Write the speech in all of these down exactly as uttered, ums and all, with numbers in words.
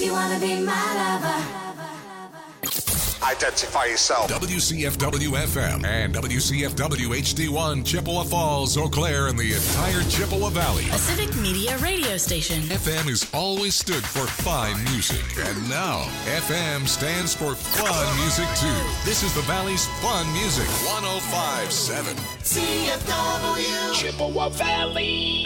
you wanna be my lover. Identify yourself. W C F W F M and W C F W H D one, Chippewa Falls, Eau Claire, and the entire Chippewa Valley. A civic media radio station. F M has always stood for fine music, and now F M stands for fun music too. This is the Valley's fun music. one oh five point seven C F W Chippewa Valley.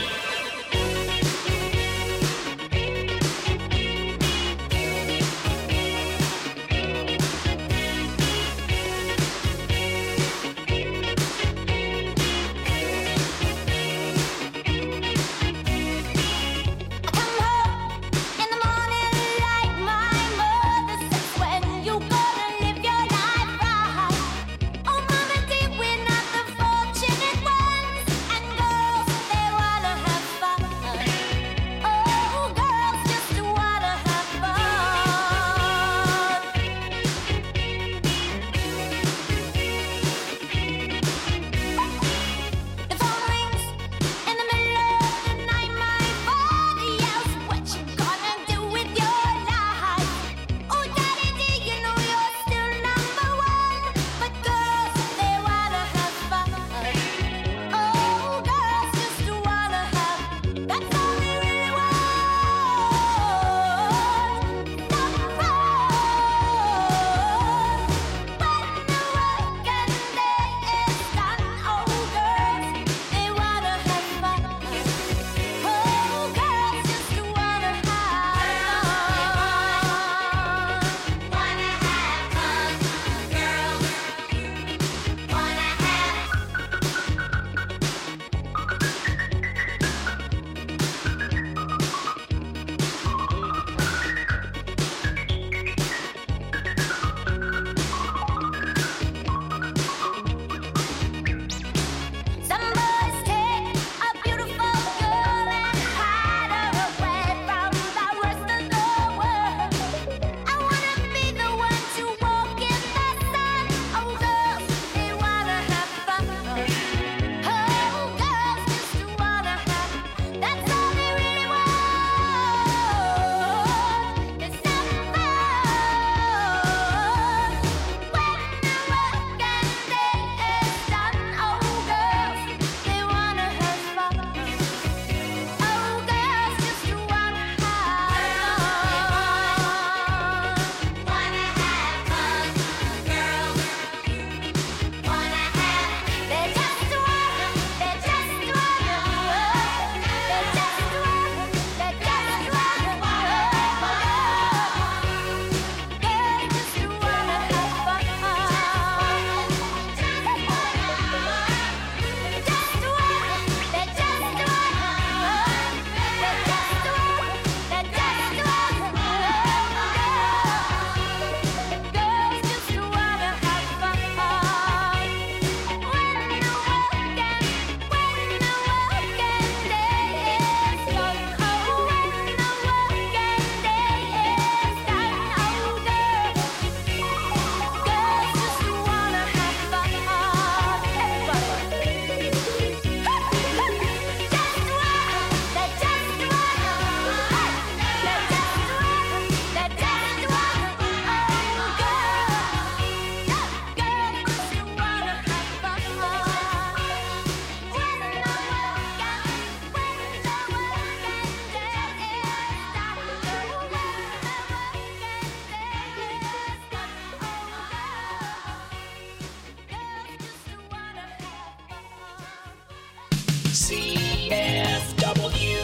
C F W.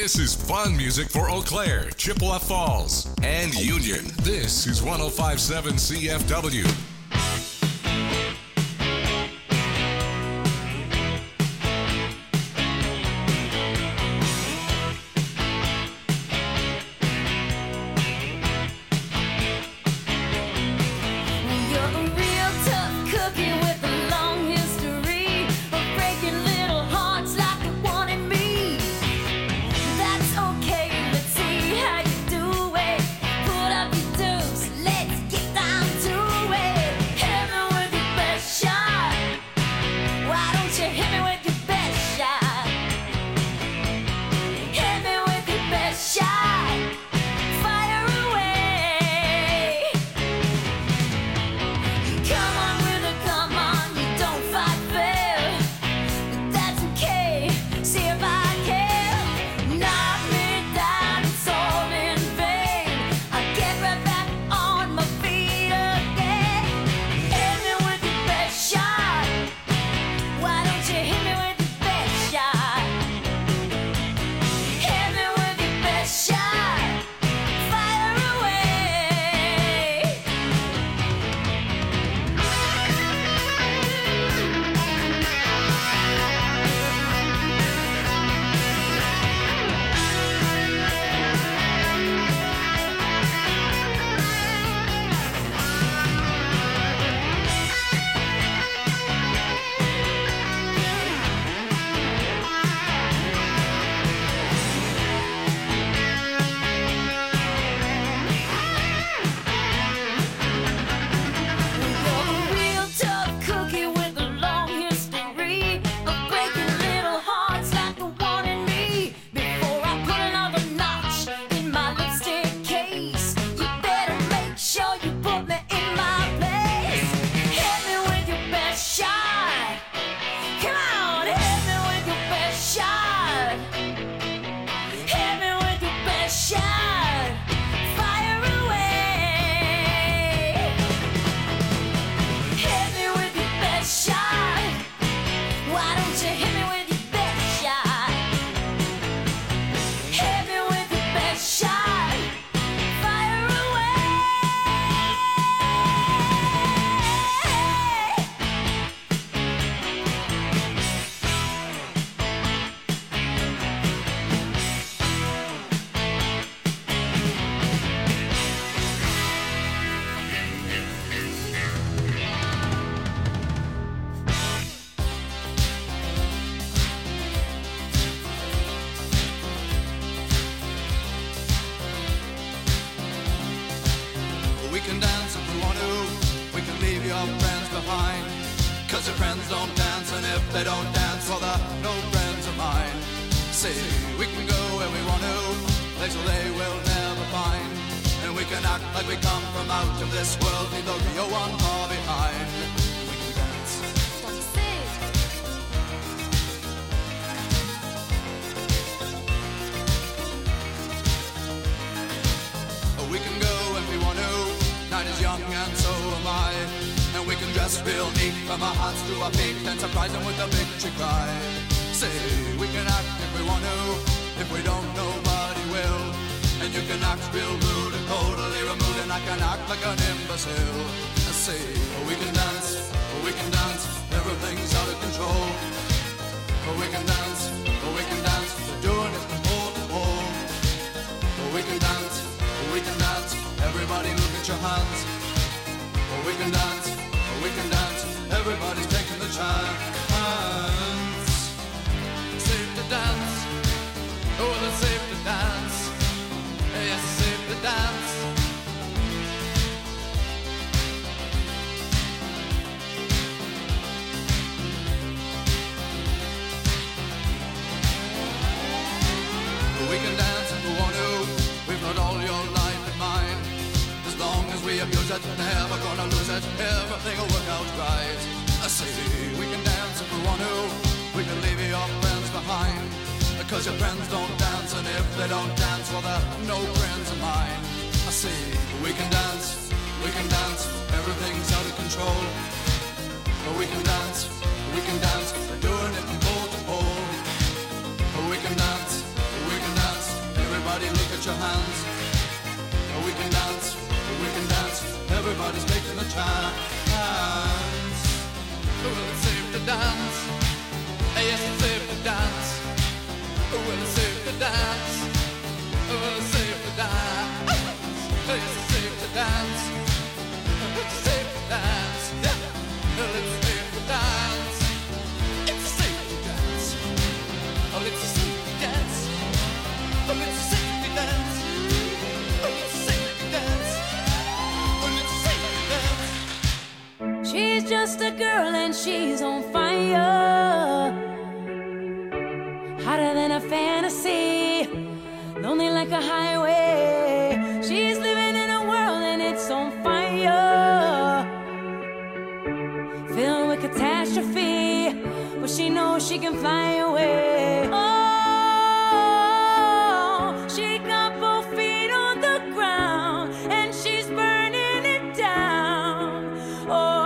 This is fun music for Eau Claire, Chippewa Falls, and Union. This is one oh five point seven C F W. We can dance, we can dance, dance. We can dance, we can dance. Everybody's making a chance. Well, it's safe to dance. Yes, it's safe to dance. Well, it's safe to dance. Well, it's safe to dance. Yes, it's safe to dance. It's safe to dance. Yeah. Well, it's safe to dance. It's safe to dance. Oh, it's safe to dance. Oh, it's safe to dance. Oh, it's safe to dance. Oh, it's safe to dance. She's just a girl and she's on fire, hotter than a fantasy, lonely like a highway. She's living in a world and it's on fire, filled with catastrophe, but she knows she can fly away. Oh, she got both feet on the ground and she's burning it down. Oh,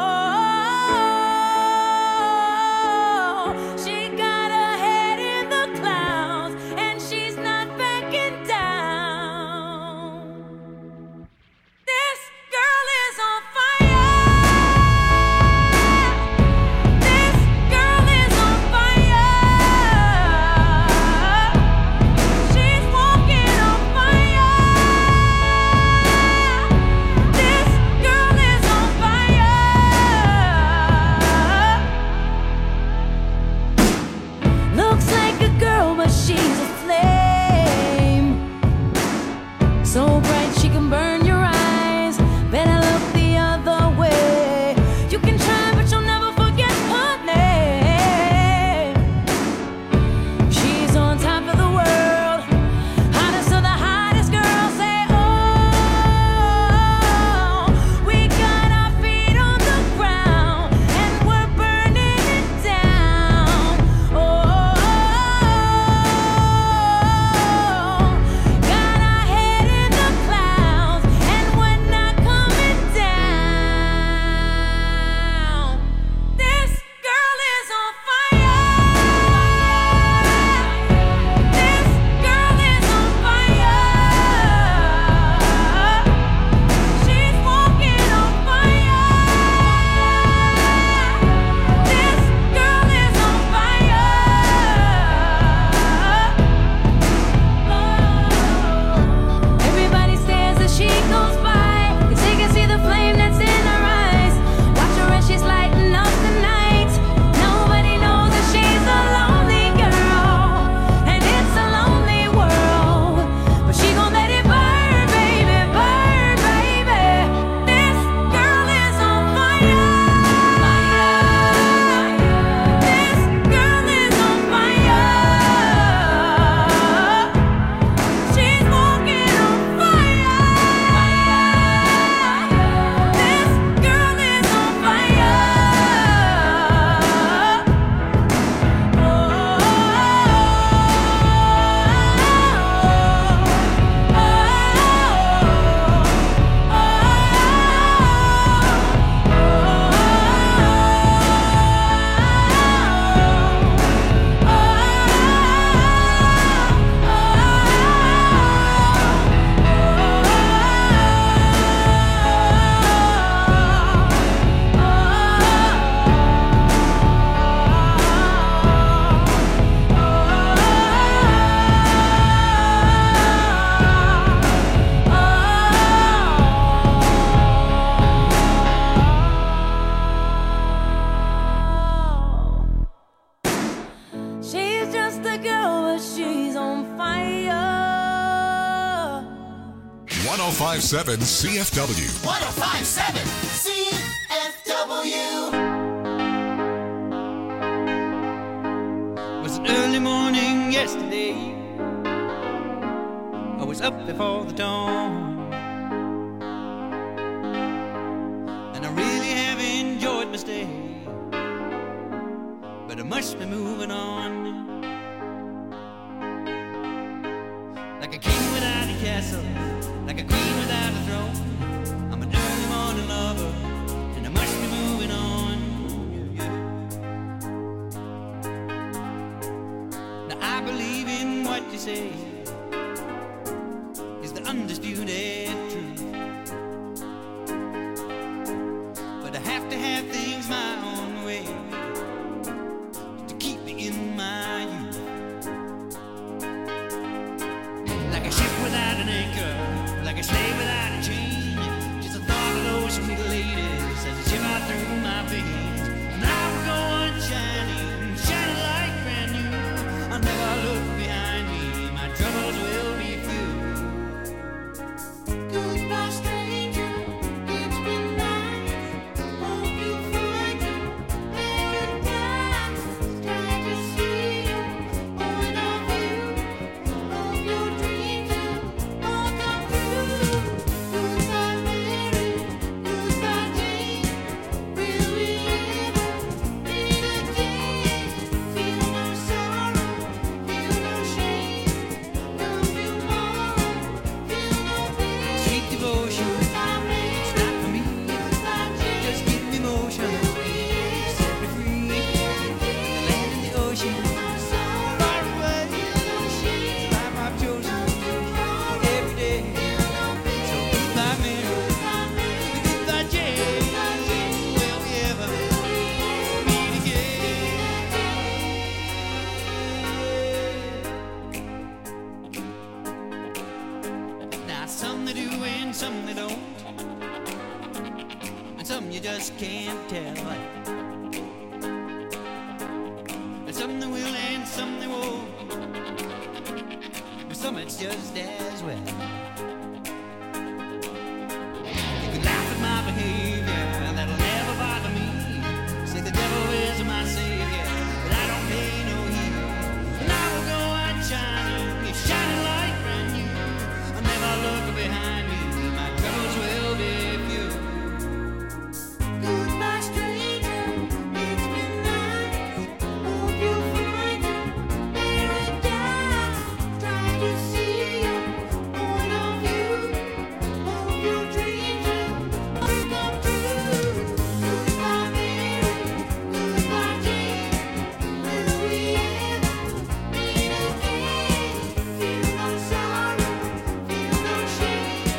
one oh five point seven C F W. one oh five point seven C F W. It was an early morning yesterday. I was up before the dawn, and I really have enjoyed my stay, but I must be moving on. Like a king without a castle, like a queen without a throne, I'm an early morning lover, and I must be moving on. Yeah, yeah. Now I believe in what you say, is that undisputed truth. But I have to have things my own way to keep me in my youth. Like a ship without an anchor, like a slave without a chain. Just the thought of those sweet ladies as they shiver through my veins. And I will go on shining, shining like brand new. I'll never look behind me, my troubles will be few. Goodbye, stranger, it's been nice. Hope you find your paradise. Try to see your point of view. Hope your dreams will all come true. Goodbye, Mary, goodbye, Jane. Will we ever meet again? Feel no sorrow, feel no shame. Don't feel more, feel no pain. Sweet devotion, Goodbye, Mary, it's not for me. goodbye, Jane. Just give me motion, set me free. The land and the ocean, far away. The life I've chosen every day. So goodbye, Mary, goodbye, Jane. Will we ever meet again? Now some they do and some they don't, and some you just can't tell. And some they will and some they won't, but some it's just as well. You can laugh at my behavior, that'll never bother me. Say the devil is my savior, but I don't pay no heed. And I will go on shining, shining like brand new. I'll never look behind me, my troubles will be few. Goodbye, stranger, it's been nice. Hope you find your paradise. Try to see your point of view. Hope your dreams will all come true. Goodbye, Mary, goodbye, Jane. Will we ever meet again? Feel no sorrow, feel no shame.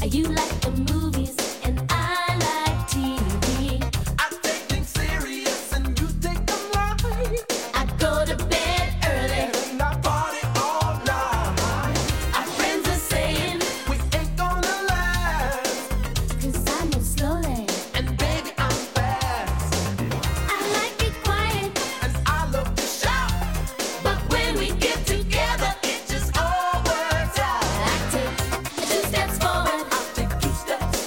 You like the movies and I like T V. I take things serious and you take them light. I go to bed early. And I party all night. Our friends are saying, We ain't gonna last. cause I move slowly. And baby, I'm fast. I like it quiet, And I love to shout. but when we get together, It just all works out. I take two steps forward, I'll take two steps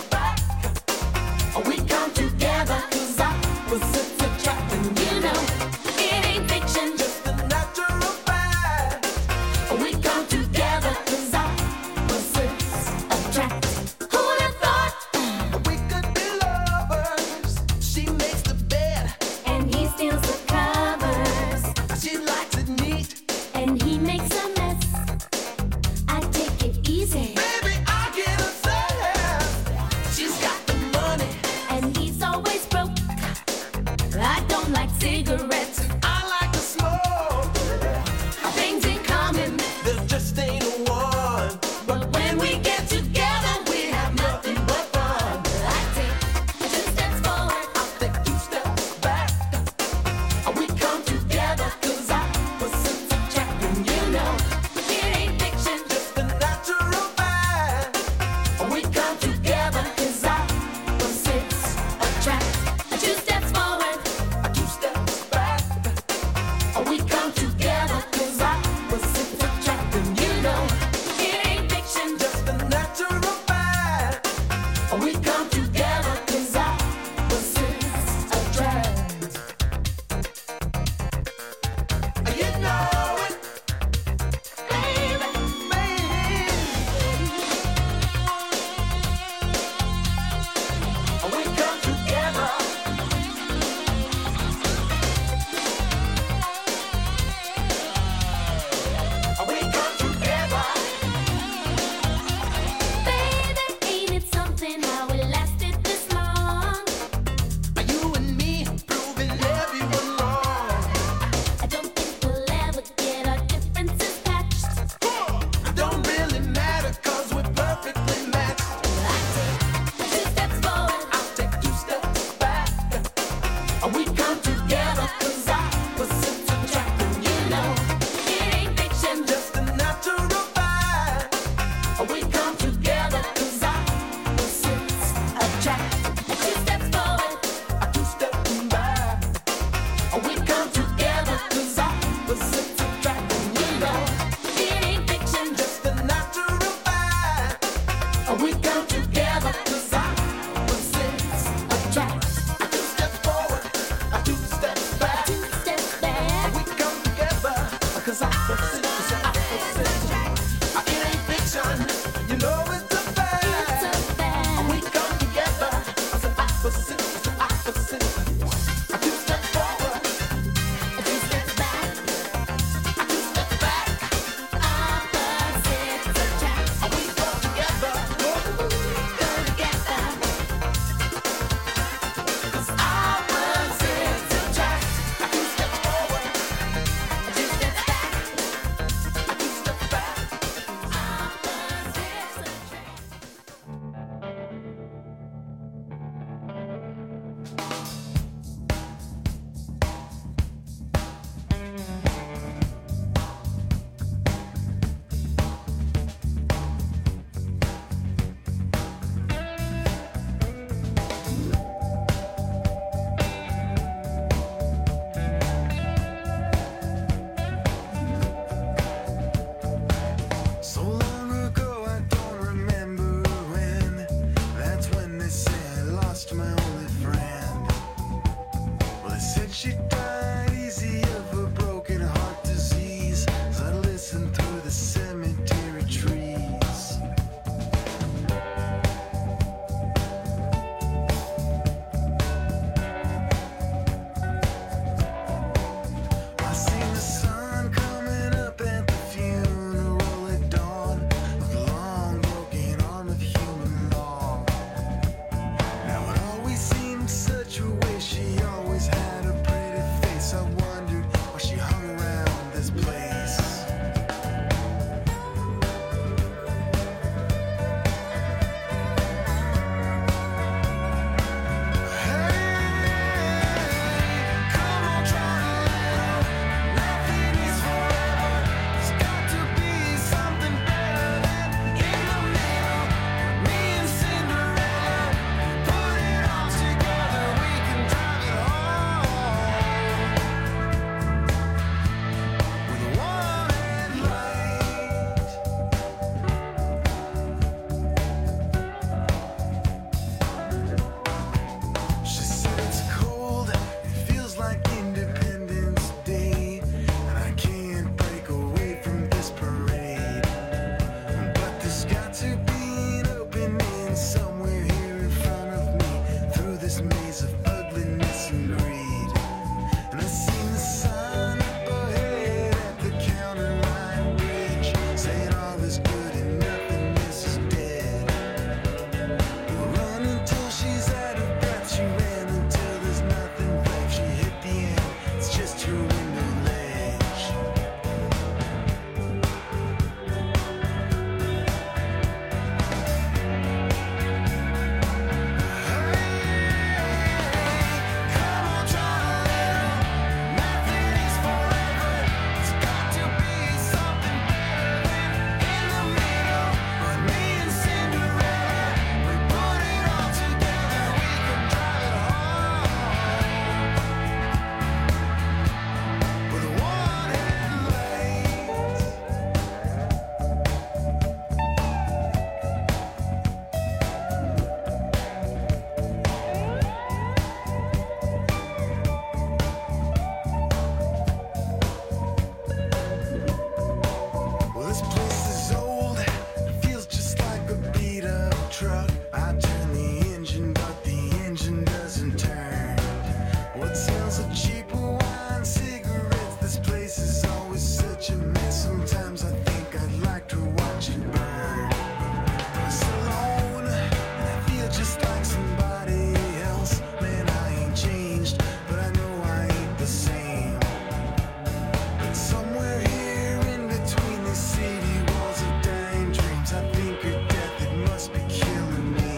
I turn the engine, but the engine doesn't turn. What sells a cheaper wine, cigarettes? This place is always such a mess. Sometimes I think I'd like to watch it burn. It's alone, and I feel just like somebody else. Man, I ain't changed, but I know I ain't the same. But somewhere here in between these city walls of dying dreams, I think of death, it must be killing me.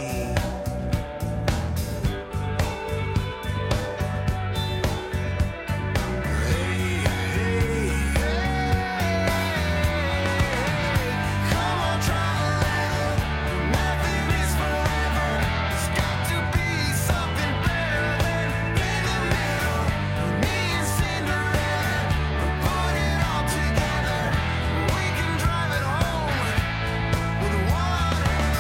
Hey, hey, hey, come on, try a little. Nothing is forever. There's got to be something better than in the middle. Me and Cinderella, we'll put it all together. We can drive it home with one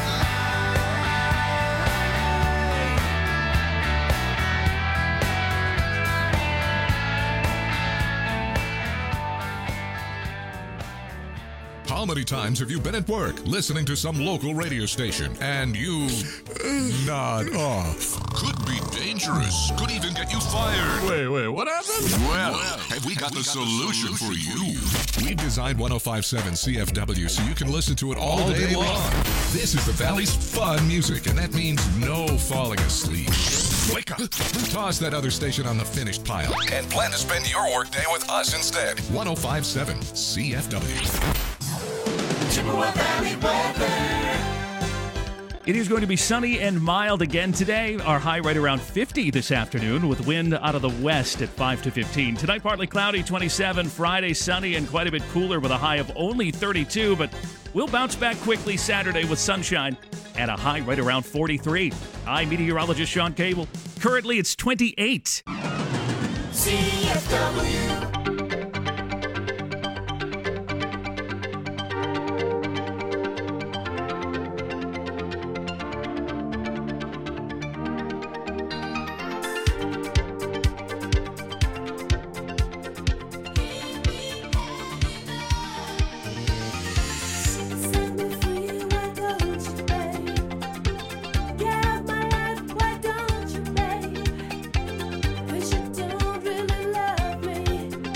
How many times have you been at work listening to some local radio station and you nod off? Could be dangerous. Could even get you fired. Wait, wait, what happened? Well, have we got the solution for you? We've designed one oh five point seven C F W so you can listen to it all, day, long. This is the Valley's fun music, and that means no falling asleep. Wake up. Toss that other station on the finished pile and plan to spend your workday with us instead. one oh five point seven C F W. Chippewa Valley weather. It is going to be sunny and mild again today. Our high right around fifty this afternoon with wind out of the west at five to fifteen. Tonight, partly cloudy, twenty-seven. Friday, sunny and quite a bit cooler with a high of only thirty-two. But we'll bounce back quickly Saturday with sunshine and a high right around forty-three. I'm meteorologist Sean Cable. Currently, it's twenty-eight. C F W. Set me free, why don't you, babe? Yeah, my life, why don't you, babe? 'Cause you don't really love me.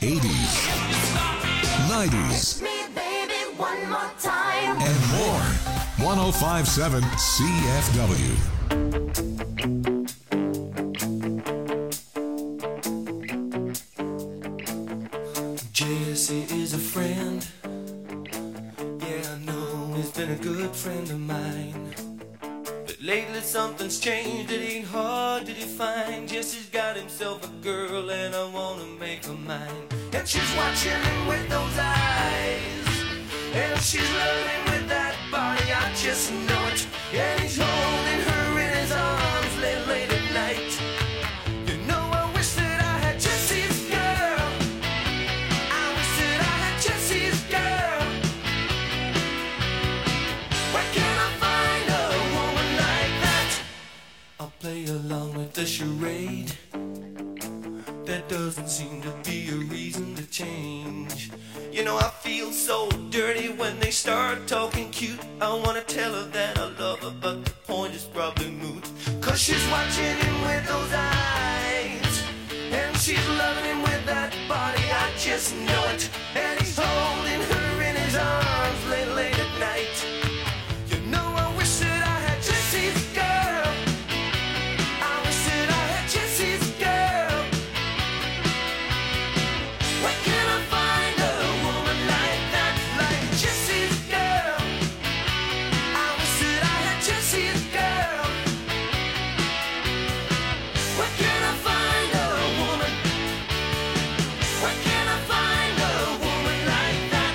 eighties, nineties, Me, baby, one more time. and more. one oh five point seven C F W. Jesse is a friend. Yeah, I know he's been a good friend of mine. But lately something's changed. It ain't hard to define. Jesse's got himself a girl, and I wanna make her mine. And she's watching him with those eyes, and she's loving with that body. I just know it. And he's holding her in his arms late, late at night. You know, I wish that I had Jesse's girl. I wish that I had Jesse's girl. Where can I find a woman like that? I'll play along with the charade. There doesn't seem to be a reason to change. You know, I feel so dirty when they start talking cute. I wanna tell her that I love her, but the point is probably moot. Cause she's watching him with those eyes, and she's loving him with that body. I just know it. And he's holding her in his arms late, late at night. You know, I wish that I had Jesse's girl. I wish that I had Jesse's girl. Where can I find a woman like that, like Jesse's girl? I wish that I had Jesse's girl. Where can I find a woman? Where can I find a woman like that?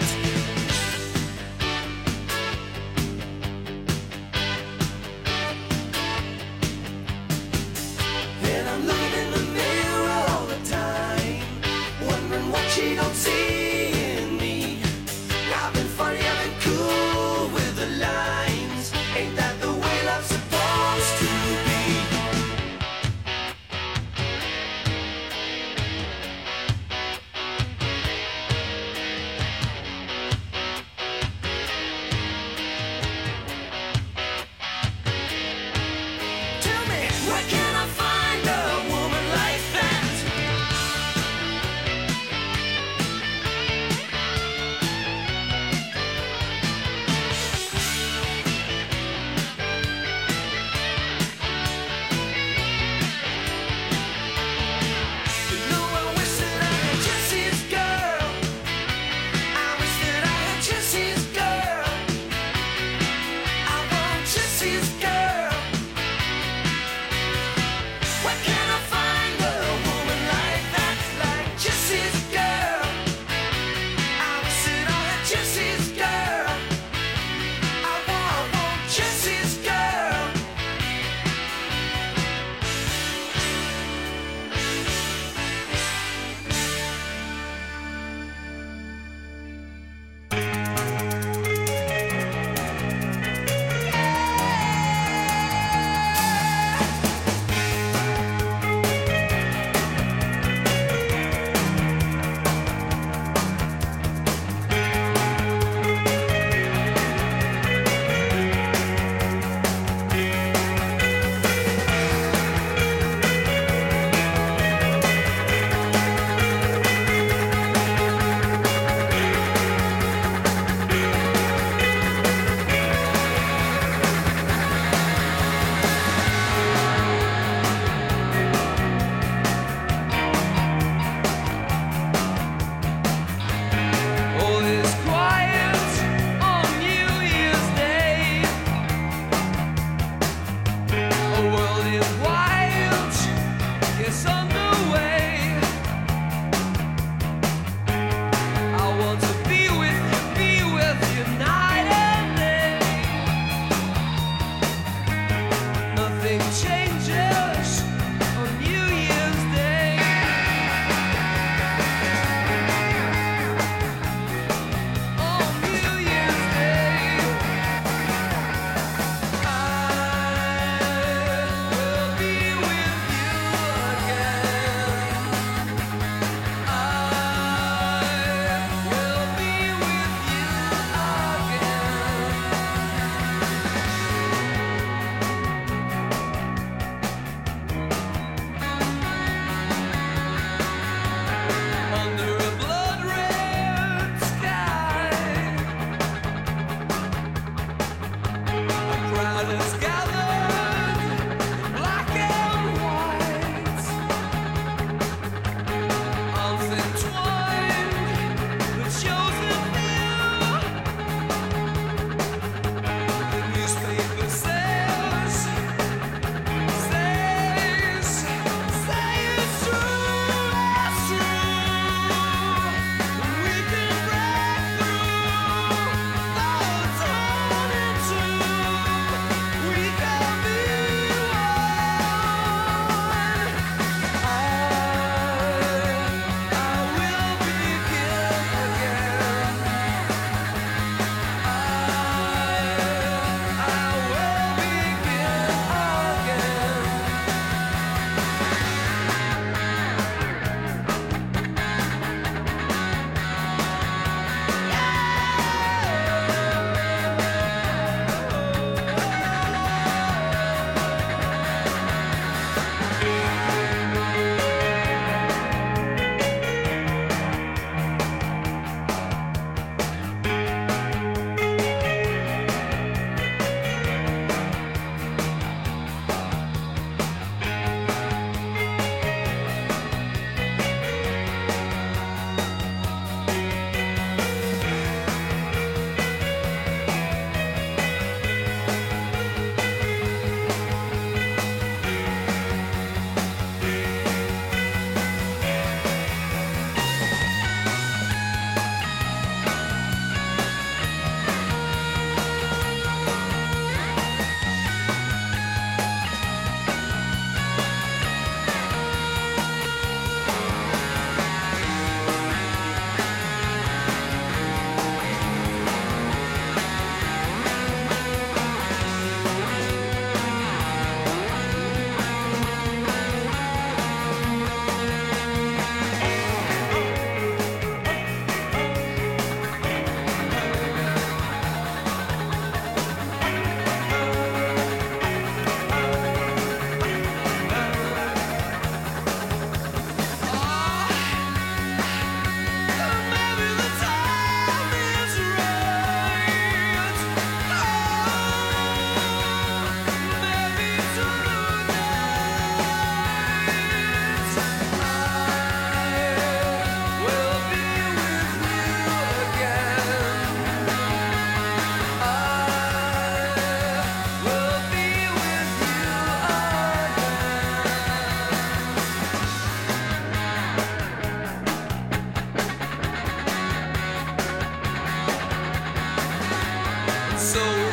soul.